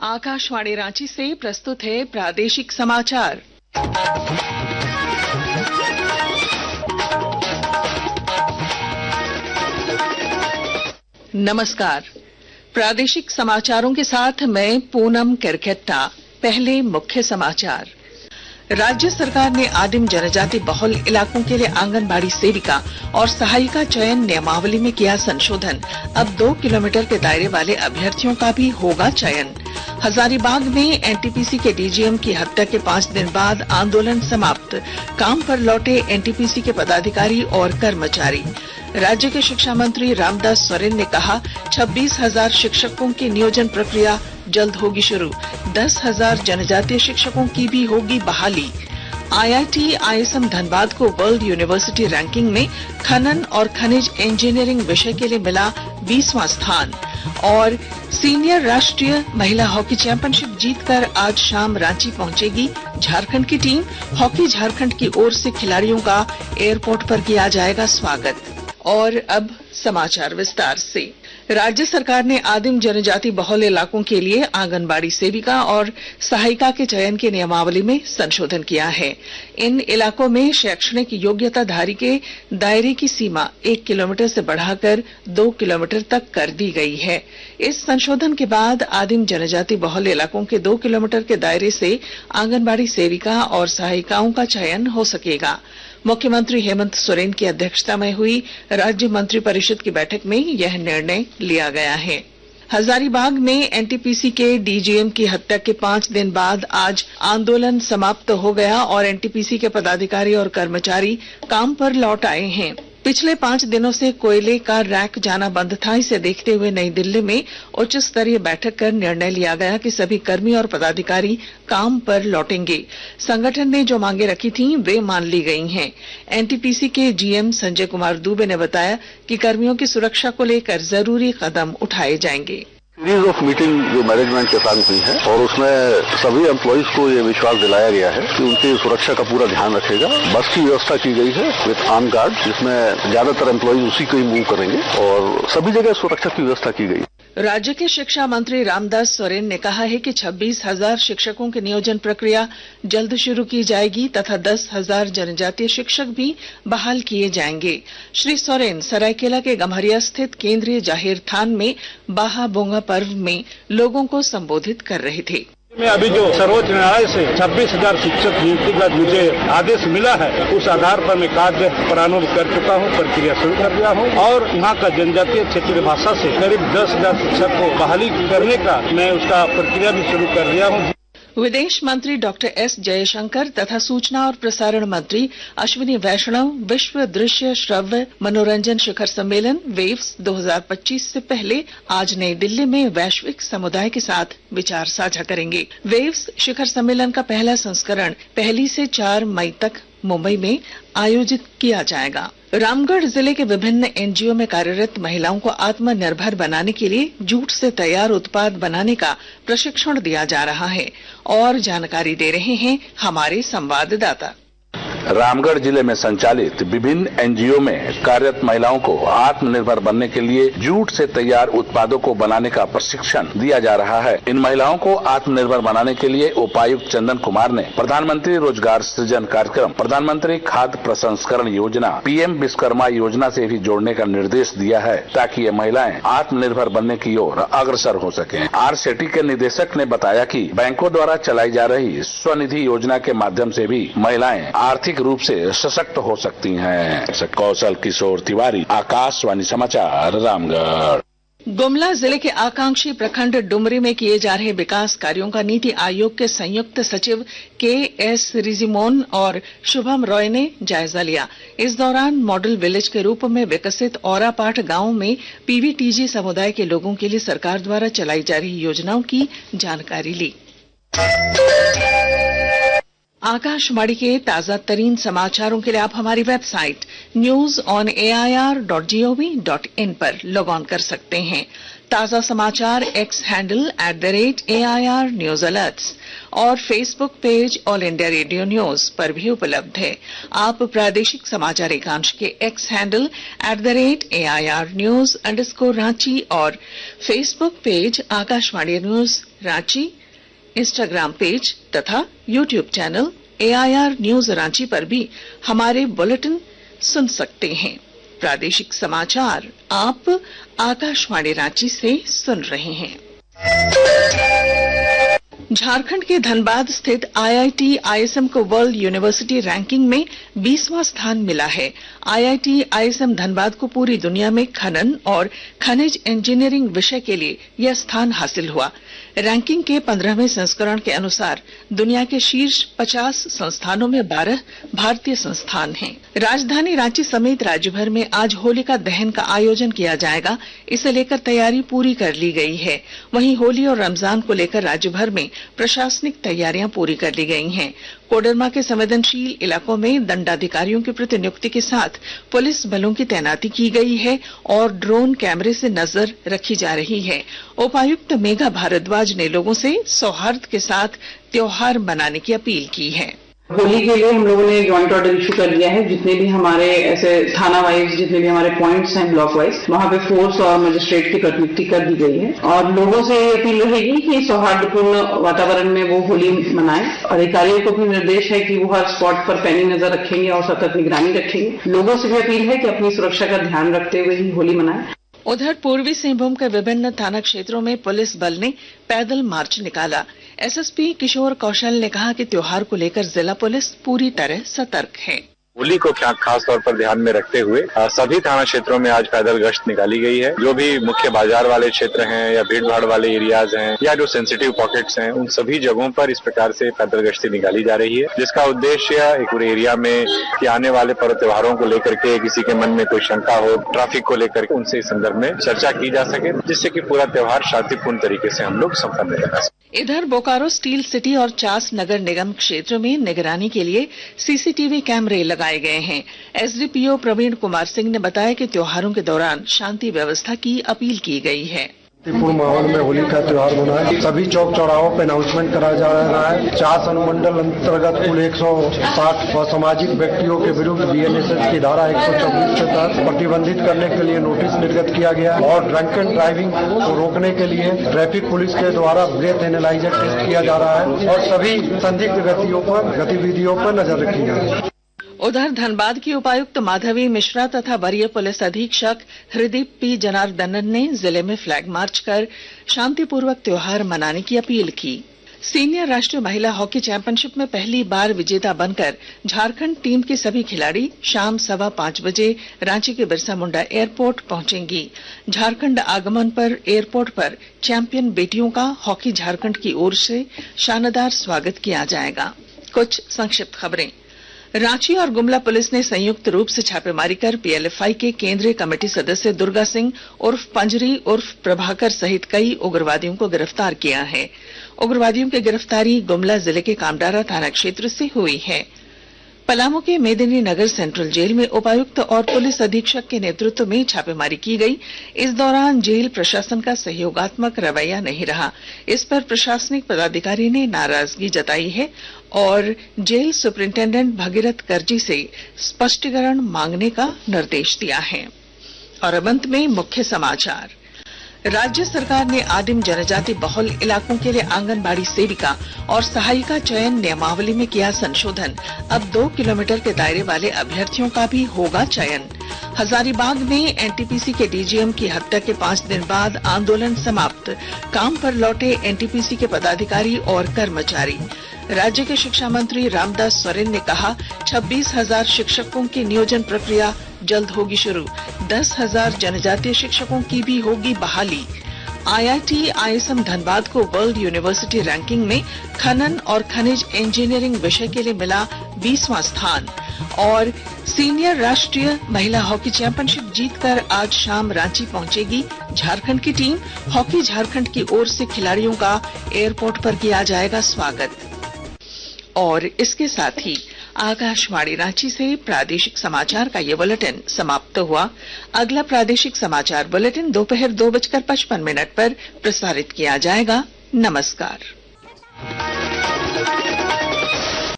आकाशवाणी रांची से प्रस्तुत है प्रादेशिक समाचार। नमस्कार, प्रादेशिक समाचारों के साथ मैं पूनम केरकेट्टा। पहले मुख्य समाचार। राज्य सरकार ने आदिम जनजाति बहुल इलाकों के लिए आंगनबाड़ी सेविका और सहायिका चयन नियमावली में किया संशोधन। अब 2 किलोमीटर के दायरे वाले अभ्यर्थियों का भी होगा चयन। हजारीबाग में एनटीपीसी के डीजीएम की हत्या के 5 दिन बाद आंदोलन समाप्त। काम पर लौटे एनटीपीसी के पदाधिकारी और कर्मचारी। राज्य के शिक्षा मंत्री रामदास सोरेन ने कहा, 26,000 शिक्षकों की नियोजन प्रक्रिया जल्द होगी शुरू। 10,000 जनजातीय शिक्षकों की भी होगी बहाली। आईआईटी आईएसएम धनबाद को वर्ल्ड यूनिवर्सिटी रैंकिंग में खनन और खनिज इंजीनियरिंग विषय के लिए मिला 20वां स्थान। और सीनियर राष्ट्रीय महिला हॉकी चैंपियनशिप जीतकर आज शाम रांची पहुंचेगी झारखंड की टीम। हॉकी झारखंड की ओर से खिलाड़ियों का एयरपोर्ट पर किया जाएगा स्वागत। और अब समाचार विस्तार से। राज्य सरकार ने आदिम जनजाति बहुल इलाकों के लिए आंगनबाड़ी सेविका और सहायिका के चयन की नियमावली में संशोधन किया है। इन इलाकों में शैक्षणिक योग्यताधारी के दायरे की सीमा 1 किलोमीटर से बढ़ाकर 2 किलोमीटर तक कर दी गई है। इस संशोधन के बाद आदिम जनजाति बहुल इलाकों के 2 किलोमीटर के दायरे से आंगनबाड़ी सेविका और सहायिकाओं का चयन हो सकेगा। मुख्यमंत्री हेमंत सोरेन की अध्यक्षता में हुई राज्य मंत्रिपरिषद की बैठक में यह निर्णय लिया गया है। हजारीबाग में एनटीपीसी के डीजीएम की हत्या के 5 दिन बाद आज आंदोलन समाप्त हो गया और एनटीपीसी के पदाधिकारी और कर्मचारी काम पर लौट आए हैं। पिछले 5 दिनों से कोयले का रैक जाना बंद था। इसे देखते हुए नई दिल्ली में उच्च स्तरीय बैठक कर निर्णय लिया गया कि सभी कर्मी और पदाधिकारी काम पर लौटेंगे। संगठन ने जो मांगे रखी थी वे मान ली गई हैं। एनटीपीसी के जीएम संजय कुमार दुबे ने बताया कि कर्मियों की सुरक्षा को लेकर जरूरी कदम उठाए जाएंगे। सीरीज ऑफ मीटिंग जो मैनेजमेंट के साथ हुई है और उसमें सभी एम्प्लॉइज को ये विश्वास दिलाया गया है कि उनकी सुरक्षा का पूरा ध्यान रखेगा। बस की व्यवस्था की गई है विद आर्म गार्ड, जिसमें ज्यादातर एम्प्लॉइज उसी को ही मूव करेंगे और सभी जगह सुरक्षा की व्यवस्था की गई। राज्य के शिक्षा मंत्री रामदास सोरेन ने कहा है कि 26,000 शिक्षकों की नियोजन प्रक्रिया जल्द शुरू की जाएगी तथा 10,000 जनजातीय शिक्षक भी बहाल किए जाएंगे। श्री सोरेन सरायकेला के गम्हरिया स्थित केंद्रीय जाहिर थान में बाहा बोंगा पर्व में लोगों को संबोधित कर रहे थे। मैं अभी जो सर्वोच्च न्यायालय से 26,000 शिक्षक नियुक्ति का मुझे आदेश मिला है, उस आधार पर मैं कार्य प्रारंभ कर चुका हूँ, प्रक्रिया शुरू कर दिया हूँ और यहाँ का जनजातीय क्षेत्रीय भाषा से करीब 10,000 शिक्षक को बहाली करने का मैं उसका प्रक्रिया भी शुरू कर दिया हूँ। विदेश मंत्री डॉक्टर एस जयशंकर तथा सूचना और प्रसारण मंत्री अश्विनी वैष्णव विश्व दृश्य श्रव्य मनोरंजन शिखर सम्मेलन वेव्स 2025 से पहले आज नई दिल्ली में वैश्विक समुदाय के साथ विचार साझा करेंगे। वेव्स शिखर सम्मेलन का पहला संस्करण 1 से 4 मई तक मुंबई में आयोजित किया जाएगा। रामगढ़ जिले के विभिन्न एनजीओ में कार्यरत महिलाओं को आत्मनिर्भर बनाने के लिए जूट से तैयार उत्पाद बनाने का प्रशिक्षण दिया जा रहा है और जानकारी दे रहे हैं हमारे संवाददाता। रामगढ़ जिले में संचालित विभिन्न एनजीओ में कार्यरत महिलाओं को आत्मनिर्भर बनने के लिए जूट से तैयार उत्पादों को बनाने का प्रशिक्षण दिया जा रहा है। इन महिलाओं को आत्मनिर्भर बनाने के लिए उपायुक्त चंदन कुमार ने प्रधानमंत्री रोजगार सृजन कार्यक्रम, प्रधानमंत्री खाद्य प्रसंस्करण योजना, पीएम विश्वकर्मा योजना से भी जोड़ने का निर्देश दिया है ताकि ये महिलाएं आत्मनिर्भर बनने की ओर अग्रसर हो सकें। आरसेटी के निदेशक ने बताया कि बैंकों द्वारा चलाई जा रही स्वनिधि योजना के माध्यम से भी महिलाएं आर्थिक रूप से सशक्त हो सकती हैं। कौशल किशोर तिवारी, आकाशवाणी समाचार, रामगढ़। गुमला जिले के आकांक्षी प्रखंड डुमरी में किए जा रहे विकास कार्यों का नीति आयोग के संयुक्त सचिव के.एस. रिजिमोन और शुभम रॉय ने जायजा लिया। इस दौरान मॉडल विलेज के रूप में विकसित औरापाठ गांव में पीवीटीजी समुदाय के लोगों के लिए सरकार द्वारा चलाई जा रही योजनाओं की जानकारी ली। आकाशवाणी के ताजा तरीन समाचारों के लिए आप हमारी वेबसाइट newsonair.gov.in पर लॉग ऑन कर सकते हैं। ताजा समाचार X handle @AIR news alerts और Facebook page All India Radio news पर भी उपलब्ध है। आप प्रादेशिक समाचार एकांश के X handle @AIR news _Ranchi और Facebook page Akashvani news Ranchi, Instagram page तथा YouTube channel AIR news Ranchi पर भी हमारे बुलेटिन सुन सकते हैं। प्रादेशिक समाचार आप आकाशवाणी रांची से सुन रहे हैं। झारखंड के धनबाद स्थित IIT ISM को वर्ल्ड यूनिवर्सिटी रैंकिंग में 20वां स्थान मिला है। IIT ISM धनबाद को पूरी दुनिया में खनन और खनिज इंजीनियरिंग विषय के लिए यह स्थान हासिल हुआ। रैंकिंग के 15वें संस्करण के अनुसार दुनिया के शीर्ष 50 संस्थानों में 12 भारतीय संस्थान हैं। राजधानी रांची समेत राज्य भर में आज होलिका दहन का आयोजन किया जाएगा। इसे लेकर तैयारी पूरी कर ली गई है। वहीं होली और रमजान को लेकर राज्य भर में प्रशासनिक तैयारियां पूरी कर ली गई हैं। कोडरमा के संवेदनशील इलाकों में दंडाधिकारियों की प्रतिनियुक्ति के साथ पुलिस बलों की तैनाती की गई है और ड्रोन कैमरे से नजर रखी जा रही है। उपायुक्त मेघा भारद्वाज ने लोगों से सौहार्द के साथ त्योहार मनाने की अपील की है। होली के लिए हम लोगों ने जॉइंट ऑर्डर इशू कर दिया है। जितने भी हमारे ऐसे थाना वाइज जितने भी हमारे पॉइंट्स हैं ब्लॉक वाइज, वहां पे फोर्स और मजिस्ट्रेट की प्रतिनियुक्ति कर दी गई है और लोगों से अपील रहेगी कि सौहार्दपूर्ण वातावरण में वो होली मनाएं। अधिकारियों को भी निर्देश है कि वो हर स्पॉट पर पैनी नजर रखेंगे और सतत निगरानी रखेंगे। लोगों से भी अपील है कि अपनी सुरक्षा का ध्यान रखते हुए ही होली मनाएं। उधर पूर्वी सिंहभूम के विभिन्न थाना क्षेत्रों में पुलिस बल ने पैदल मार्च निकाला। SSP किशोर कौशल ने कहा कि त्योहार को लेकर जिला पुलिस पूरी तरह सतर्क है। होली को खास तौर पर ध्यान में रखते हुए सभी थाना क्षेत्रों में आज पैदल गश्त निकाली गई है। जो भी मुख्य बाजार वाले क्षेत्र हैं या भीड़ भाड़ वाले एरियाज हैं या जो सेंसिटिव पॉकेट्स हैं, उन सभी जगहों पर इस प्रकार से पैदल गश्ती निकाली जा रही है, जिसका उद्देश्य एक पूरे एरिया में कि आने वाले पर्व त्योहारों को लेकर के किसी के मन में कोई शंका हो, ट्रैफिक को लेकर उनसे इस संदर्भ में चर्चा की जा सके, जिससे कि पूरा त्योहार शांतिपूर्ण तरीके से हम लोग संपन्न करा सकें। इधर बोकारो स्टील सिटी और चास नगर निगम क्षेत्र में निगरानी के लिए CCTV कैमरे लगाए गए हैं। SDPO प्रवीण कुमार सिंह ने बताया कि त्योहारों के दौरान शांति व्यवस्था की अपील की गई है। पूर्ण माहौल में होली का त्योहार मनाए। सभी चौक चौराहों पर अनाउंसमेंट कराया जा रहा है। चास अनुमंडल अंतर्गत कुल 160 असामाजिक व्यक्तियों के विरुद्ध BNSS की धारा 124 के तहत प्रतिबंधित करने के लिए नोटिस निर्गत किया गया और ड्रंक एंड ड्राइविंग को रोकने के लिए ट्रैफिक पुलिस के द्वारा ब्रेथ एनालाइजर टेस्ट किया जा रहा है और सभी संदिग्ध गतिविधियों पर नजर रखी जा रही है। उधर धनबाद की उपायुक्त माधवी मिश्रा तथा वरीय पुलिस अधीक्षक हृदीप P जनार्दनन ने जिले में फ्लैग मार्च कर शांतिपूर्वक त्योहार मनाने की अपील की। सीनियर राष्ट्रीय महिला हॉकी चैंपियनशिप में पहली बार विजेता बनकर झारखंड टीम के सभी खिलाड़ी शाम 5:15 बजे रांची के बिरसा मुंडा एयरपोर्ट पहुंचेंगी। झारखंड आगमन पर एयरपोर्ट पर चैंपियन बेटियों का हॉकी झारखंड की ओर से शानदार स्वागत किया जाएगा। कुछ संक्षिप्त खबरें। रांची और गुमला पुलिस ने संयुक्त रूप से छापेमारी कर PLFI के केंद्रीय कमेटी सदस्य दुर्गा सिंह उर्फ पंजरी उर्फ प्रभाकर सहित कई उग्रवादियों को गिरफ्तार किया है। उग्रवादियों की गिरफ्तारी गुमला जिले के कामडारा थाना क्षेत्र से हुई है। पलामू के मेदिनी नगर सेंट्रल जेल में उपायुक्त और पुलिस अधीक्षक के नेतृत्व में छापेमारी की गई। इस दौरान जेल प्रशासन का सहयोगात्मक रवैया नहीं रहा। इस पर प्रशासनिक पदाधिकारी ने नाराजगी जताई है और जेल सुपरिंटेंडेंट भगीरथ करजी से स्पष्टीकरण मांगने का निर्देश दिया है। और अब अंत में मुख्य समाचार। राज्य सरकार ने आदिम जनजाति बहुल इलाकों के लिए आंगनबाड़ी सेविका और सहायिका चयन नियमावली में किया संशोधन। अब 2 किलोमीटर के दायरे वाले अभ्यर्थियों का भी होगा चयन। हजारीबाग में NTPC के DGM की हत्या के 5 दिन बाद आंदोलन समाप्त। काम पर लौटे NTPC के पदाधिकारी और कर्मचारी। राज्य के शिक्षा मंत्री रामदास सोरेन ने कहा 26,000 शिक्षकों की नियोजन प्रक्रिया जल्द होगी शुरू। 10,000 जनजातीय शिक्षकों की भी होगी बहाली। IIT ISM धनबाद को वर्ल्ड यूनिवर्सिटी रैंकिंग में खनन और खनिज इंजीनियरिंग विषय के लिए मिला 20वां स्थान। और सीनियर राष्ट्रीय महिला हॉकी चैंपियनशिप जीतकर आज शाम रांची पहुंचेगी झारखंड की टीम। हॉकी झारखंड की ओर से खिलाड़ियों का एयरपोर्ट पर किया जाएगा स्वागत। और इसके साथ ही आकाशवाणी रांची से प्रादेशिक समाचार का ये बुलेटिन समाप्त हुआ। अगला प्रादेशिक समाचार बुलेटिन दोपहर 2:55 पर प्रसारित किया जाएगा। नमस्कार।